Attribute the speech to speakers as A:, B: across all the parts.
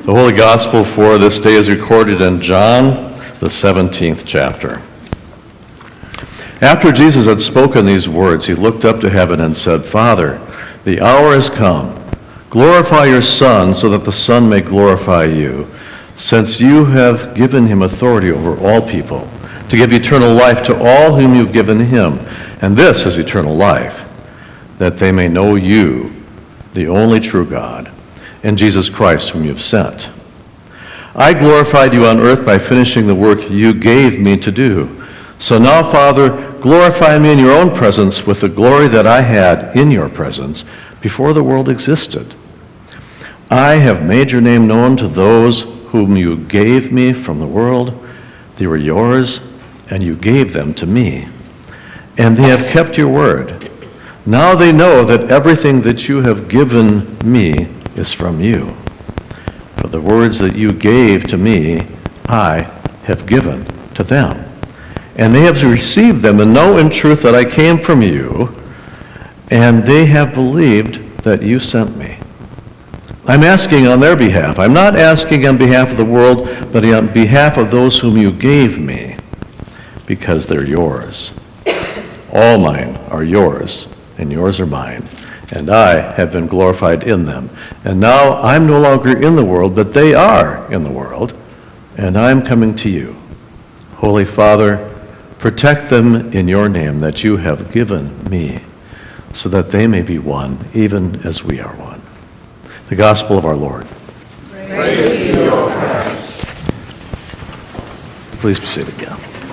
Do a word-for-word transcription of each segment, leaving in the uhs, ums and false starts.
A: The Holy Gospel for this day is recorded in John, the seventeenth chapter. After Jesus had spoken these words, he looked up to heaven and said, "Father, the hour has come. Glorify your Son, so that the Son may glorify you, since you have given him authority over all people, to give eternal life to all whom you've given him. And this is eternal life, that they may know you, the only true God, and Jesus Christ, whom you've sent. I glorified you on earth by finishing the work you gave me to do. So now, Father, glorify me in your own presence with the glory that I had in your presence before the world existed. I have made your name known to those whom you gave me from the world. They were yours, and you gave them to me. And they have kept your word. Now they know that everything that you have given me is from you. For the words that you gave to me, I have given to them. And they have received them and know in truth that I came from you, and they have believed that you sent me. I'm asking on their behalf. I'm not asking on behalf of the world, but on behalf of those whom you gave me, because they're yours. All mine are yours, and yours are mine, and I have been glorified in them. And now I'm no longer in the world, but they are in the world, and I'm coming to you. Holy Father, protect them in your name that you have given me, so that they may be one, even as we are one." The Gospel of our Lord.
B: Praise to you, O Christ.
A: Please be seated again.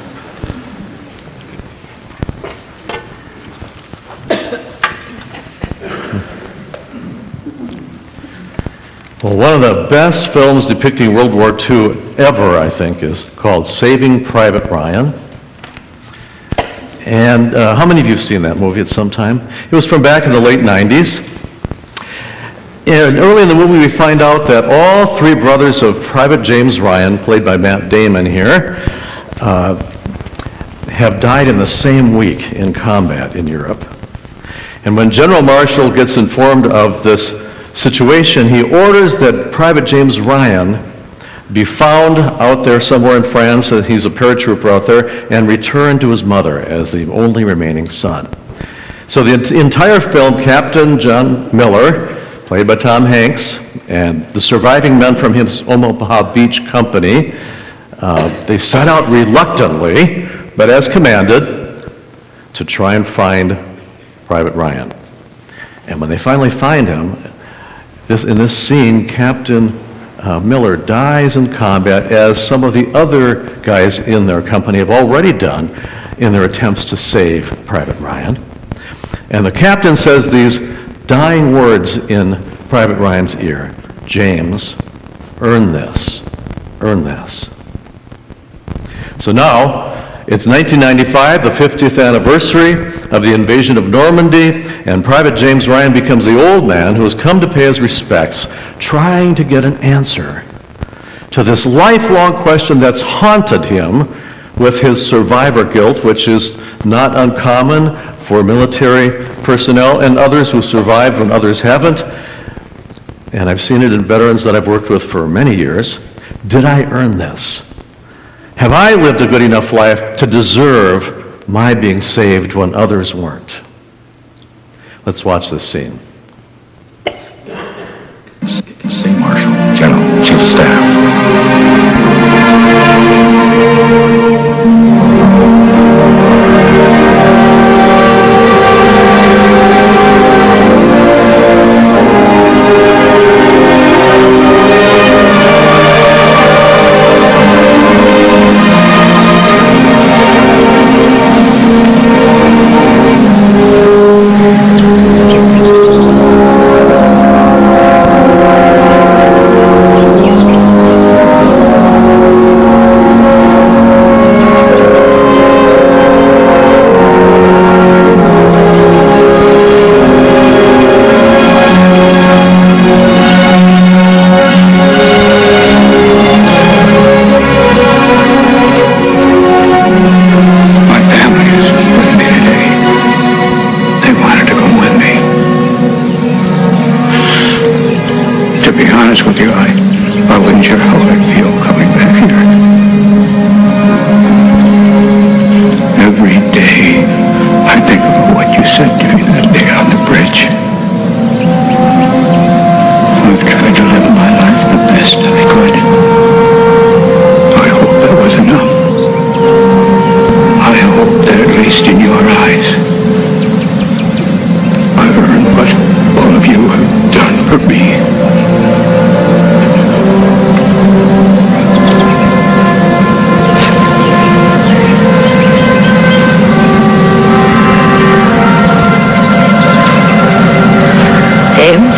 A: Well, one of the best films depicting World War Two ever, I think, is called Saving Private Ryan. And uh, how many of you have seen that movie at some time? It was from back in the late nineties. And early in the movie, we find out that all three brothers of Private James Ryan, played by Matt Damon here, uh, have died in the same week in combat in Europe. And when General Marshall gets informed of this situation, he orders that Private James Ryan be found out there somewhere in France, and he's a paratrooper out there, and return to his mother as the only remaining son. So the ent- entire film, Captain John Miller, played by Tom Hanks, and the surviving men from his Omaha Beach company, uh, they set out reluctantly, but as commanded, to try and find Private Ryan. And when they finally find him, This, in this scene, Captain uh, Miller dies in combat, as some of the other guys in their company have already done in their attempts to save Private Ryan. And the captain says these dying words in Private Ryan's ear: "James, earn this, earn this." So now, it's nineteen ninety-five, the fiftieth anniversary of the invasion of Normandy, and Private James Ryan becomes the old man who has come to pay his respects, trying to get an answer to this lifelong question that's haunted him with his survivor guilt, which is not uncommon for military personnel and others who survived when others haven't. And I've seen it in veterans that I've worked with for many years. Did I earn this? Have I lived a good enough life to deserve my being saved when others weren't? Let's watch this scene.
C: Saint Marshal, General, Chief of Staff. I wasn't sure how I'd feel coming back here. Every day, I think about what you said to me that day on the bridge. I've tried to live my life the best I could. I hope that was enough. I hope that at least in your eyes, I've earned what all of you have done for me.
B: James?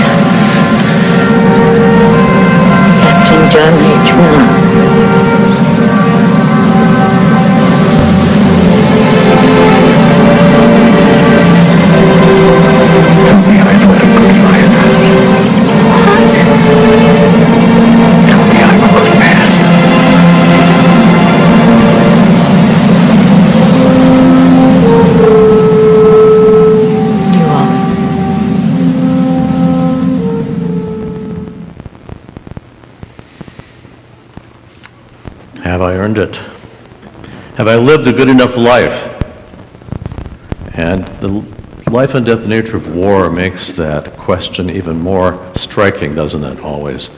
B: Captain John H. Miller.
C: Tell me I've led a good life.
B: What?
C: Tell me I'm a good man.
B: You are.
A: Have I earned it? Have I lived a good enough life? And the life and death nature of war makes that question even more striking, doesn't it, always?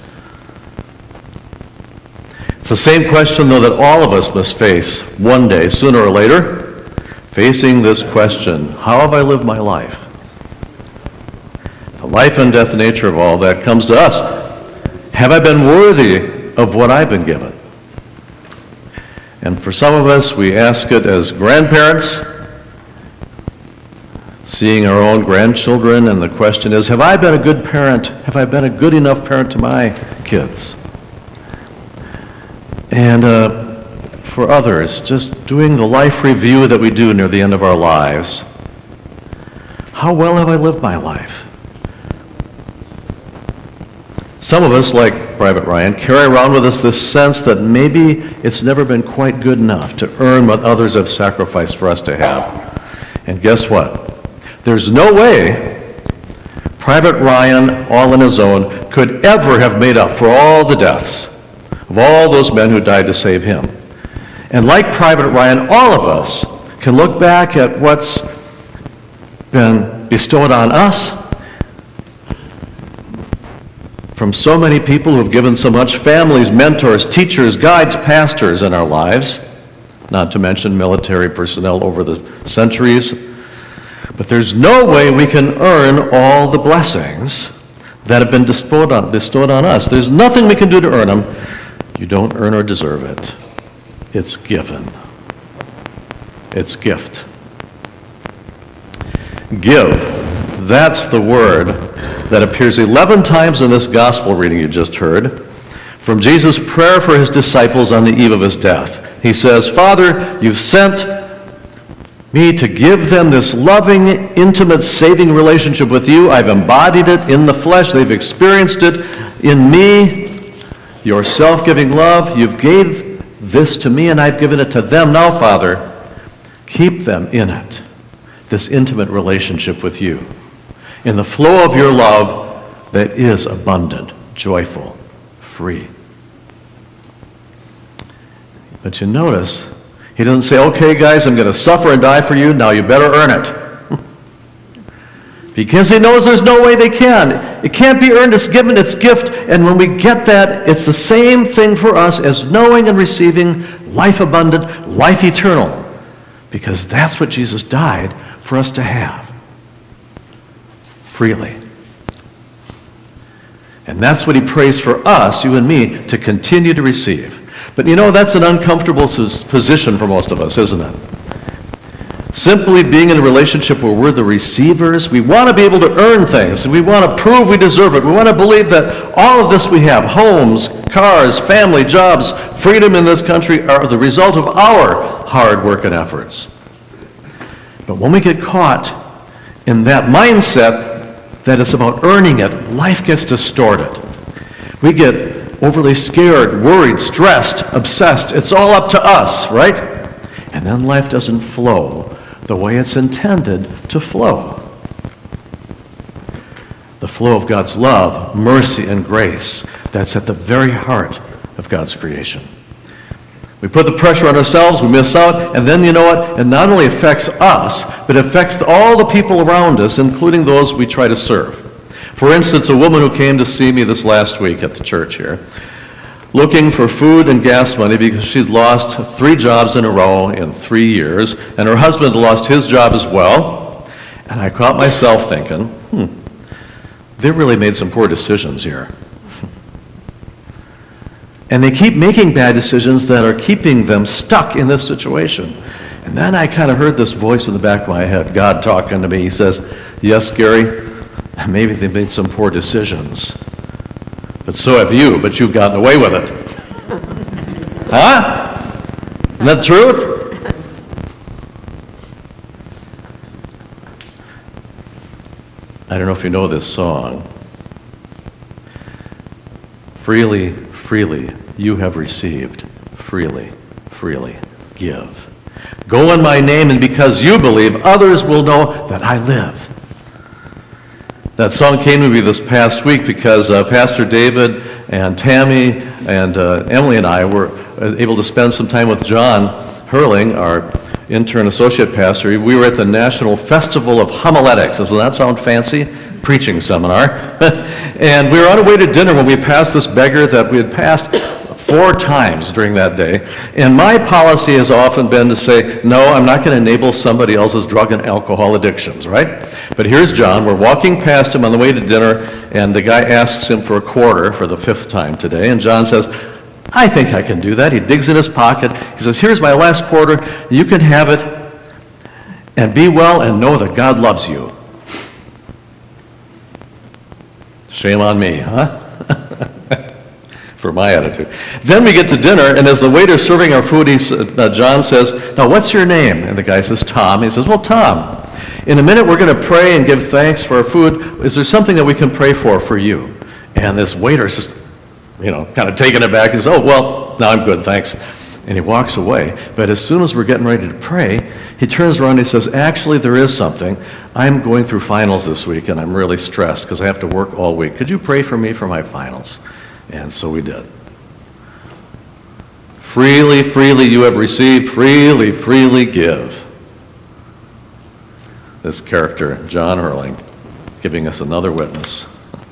A: It's the same question, though, that all of us must face one day, sooner or later, facing this question, how have I lived my life? The life and death nature of all that comes to us. Have I been worthy of what I've been given? And for some of us, we ask it as grandparents, seeing our own grandchildren, and the question is, have I been a good parent? Have I been a good enough parent to my kids? And uh, for others, just doing the life review that we do near the end of our lives. How well have I lived my life? Some of us, like Private Ryan, carry around with us this sense that maybe it's never been quite good enough to earn what others have sacrificed for us to have. And guess what? There's no way Private Ryan, all on his own, could ever have made up for all the deaths of all those men who died to save him. And like Private Ryan, all of us can look back at what's been bestowed on us from so many people who have given so much, families, mentors, teachers, guides, pastors in our lives, not to mention military personnel over the centuries. But there's no way we can earn all the blessings that have been bestowed on, bestowed on us. There's nothing we can do to earn them. You don't earn or deserve it. It's given. It's gift. Give. That's the word that appears eleven times in this gospel reading you just heard from Jesus' prayer for his disciples on the eve of his death. He says, Father, you've sent me to give them this loving, intimate, saving relationship with you. I've embodied it in the flesh. They've experienced it in me. Your self-giving love, you've gave this to me and I've given it to them. Now, Father, keep them in it, this intimate relationship with you, in the flow of your love that is abundant, joyful, free. But you notice, he doesn't say, okay, guys, I'm going to suffer and die for you. Now you better earn it. Because he knows there's no way they can. It can't be earned. It's given. It's gift. And when we get that, it's the same thing for us as knowing and receiving life abundant, life eternal. Because that's what Jesus died for us to have. Freely. And that's what he prays for us, you and me, to continue to receive. But you know, that's an uncomfortable position for most of us, isn't it? Simply being in a relationship where we're the receivers, we want to be able to earn things. We want to prove we deserve it. We want to believe that all of this we have, homes, cars, family, jobs, freedom in this country, are the result of our hard work and efforts. But when we get caught in that mindset that it's about earning it, life gets distorted. We get overly scared, worried, stressed, obsessed. It's all up to us, right? And then life doesn't flow the way it's intended to flow. The flow of God's love, mercy, and grace that's at the very heart of God's creation. We put the pressure on ourselves, we miss out, and then you know what? It not only affects us, but it affects all the people around us, including those we try to serve. For instance, a woman who came to see me this last week at the church here, looking for food and gas money because she'd lost three jobs in a row in three years, and her husband lost his job as well. And I caught myself thinking, hmm, they really made some poor decisions here. And they keep making bad decisions that are keeping them stuck in this situation. And then I kind of heard this voice in the back of my head, God talking to me. He says, yes, Gary, maybe they made some poor decisions. But so have you, but you've gotten away with it. Huh? Isn't that the truth? I don't know if you know this song. Freely, freely you have received. Freely, freely give. Go in my name, and because you believe, others will know that I live. That song came to me this past week because uh, Pastor David and Tammy and uh, Emily and I were able to spend some time with John Hurling, our intern associate pastor. We were at the National Festival of Homiletics. Doesn't that sound fancy? Preaching seminar. And we were on our way to dinner when we passed this beggar that we had passed four times during that day. And my policy has often been to say, no, I'm not going to enable somebody else's drug and alcohol addictions, right? But here's John. We're walking past him on the way to dinner, and the guy asks him for a quarter for the fifth time today. And John says, I think I can do that. He digs in his pocket. He says, here's my last quarter. You can have it, and be well and know that God loves you. Shame on me, huh? For my attitude. Then we get to dinner, and as the waiter's serving our food, he, uh, John says, now what's your name? And the guy says, Tom. He says, well, Tom, in a minute we're going to pray and give thanks for our food. Is there something that we can pray for for you? And this waiter's just, you know, kind of taken aback. He says, oh, well, no, I'm good, thanks. And he walks away. But as soon as we're getting ready to pray, he turns around and he says, actually, there is something. I'm going through finals this week, and I'm really stressed because I have to work all week. Could you pray for me for my finals? And so we did. Freely, freely you have received, freely, freely give. This character, John Hurling, giving us another witness.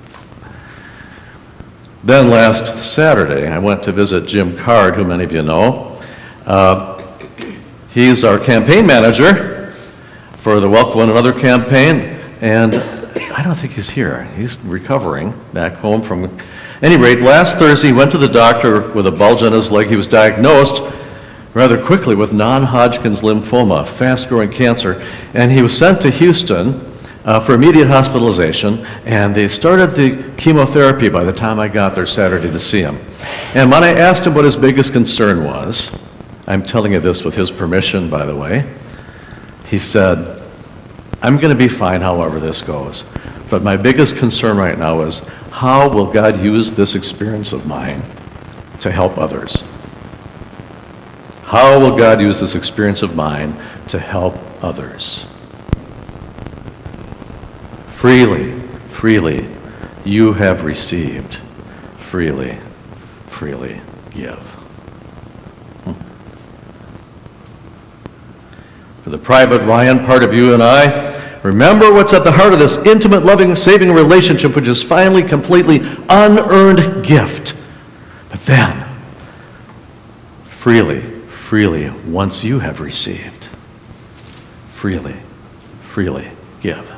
A: Then last Saturday, I went to visit Jim Card, who many of you know. Uh, he's our campaign manager for the Welcome One Another campaign, and I don't think he's here. He's recovering back home from... At any rate, last Thursday, he went to the doctor with a bulge on his leg. He was diagnosed rather quickly with non-Hodgkin's lymphoma, fast-growing cancer, and he was sent to Houston uh, for immediate hospitalization, and they started the chemotherapy by the time I got there Saturday to see him. And when I asked him what his biggest concern was, I'm telling you this with his permission, by the way, he said, I'm going to be fine however this goes. But my biggest concern right now is, how will God use this experience of mine to help others? How will God use this experience of mine to help others? Freely, freely, you have received. Freely, freely give. Hmm. For the private Ryan part of you and I, remember what's at the heart of this intimate, loving, saving relationship, which is finally, completely unearned gift. But then, freely, freely, once you have received, freely, freely give.